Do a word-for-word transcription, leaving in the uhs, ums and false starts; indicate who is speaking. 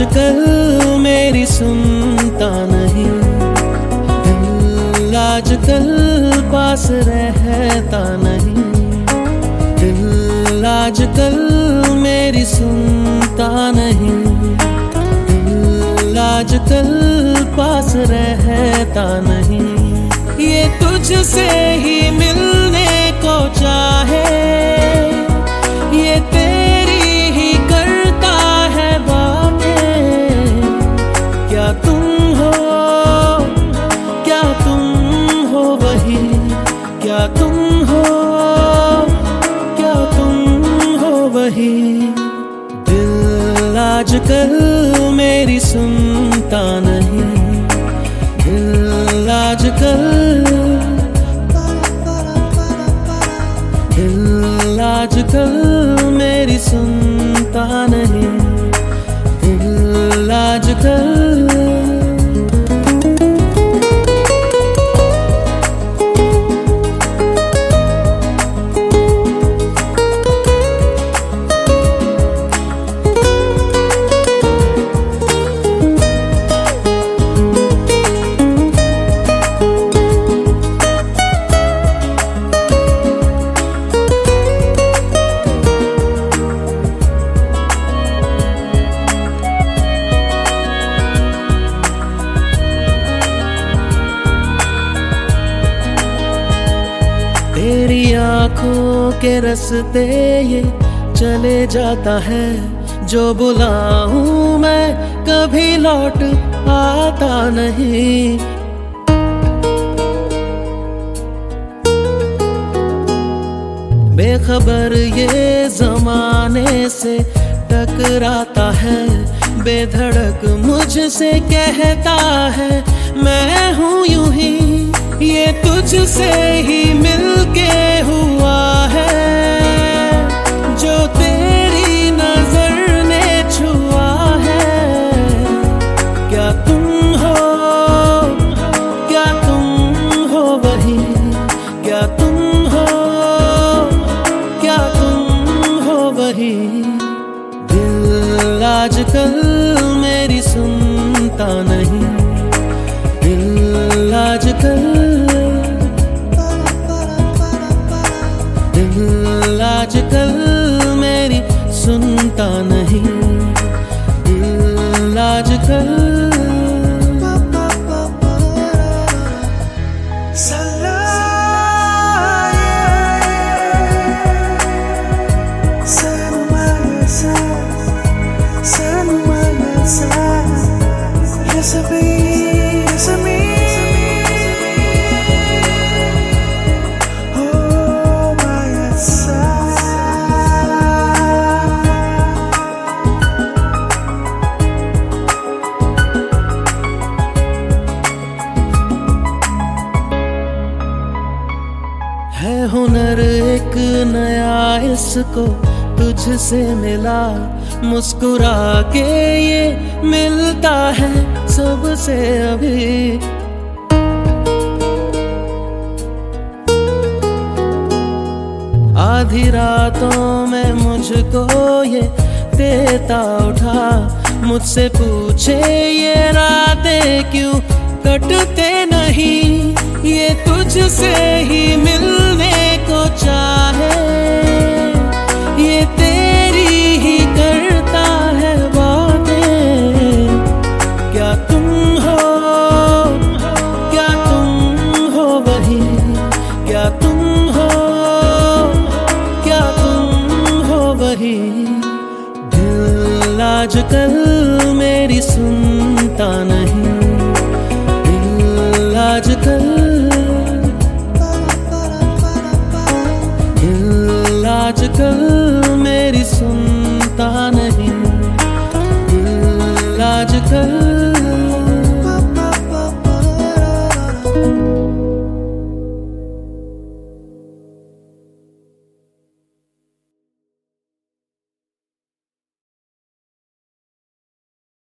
Speaker 1: आजकल मेरी सुनता नहीं, दिल आजकल पास रहता नहीं, दिल आजकल मेरी सुनता नहीं, दिल आजकल पास रहता नहीं। ये तुझसे ही मिलने को चाहे, ये तेरी ही करता है बातें। क्या तुम हो, क्या तुम हो वही, क्या तुम हो, क्या तुम हो वही। दिल आजकल मेरी सुनता नहीं, दिल आजकल, दिल आजकल मेरी सुनता नहीं, दिल आजकल। तेरी आंखों के रास्ते ये चले जाता है, जो बुलाऊं मैं कभी लौट आता नहीं। बेखबर ये जमाने से टकराता है, बेधड़क मुझसे कहता है मैं हूँ यूं ही। ये तुझसे ही मिलके हुआ है, जो तेरी नजर ने छुआ है। क्या तुम हो, क्या तुम हो वही, क्या तुम हो, क्या तुम हो वही। दिल आजकल मेरी सुनता नहीं, दिल आजकल, दिल आजकल मेरी सुनता नहीं, दिल आजकल। है हुनर एक नया इसको तुझसे मिला, मुस्कुरा के ये मिलता है सबसे अभी। आधी रातों में मुझको ये देता उठा, मुझसे पूछे ये रातें क्यों कटते नहीं। ये तुझसे ही मिलने को चाहे, ये तेरी ही करता है बातें। क्या तुम हो, क्या तुम हो वही, क्या तुम हो, क्या तुम हो वही। दिल आजकल मेरी सुनता नहीं, दिल आजकल, दिल आजकल मेरी सुन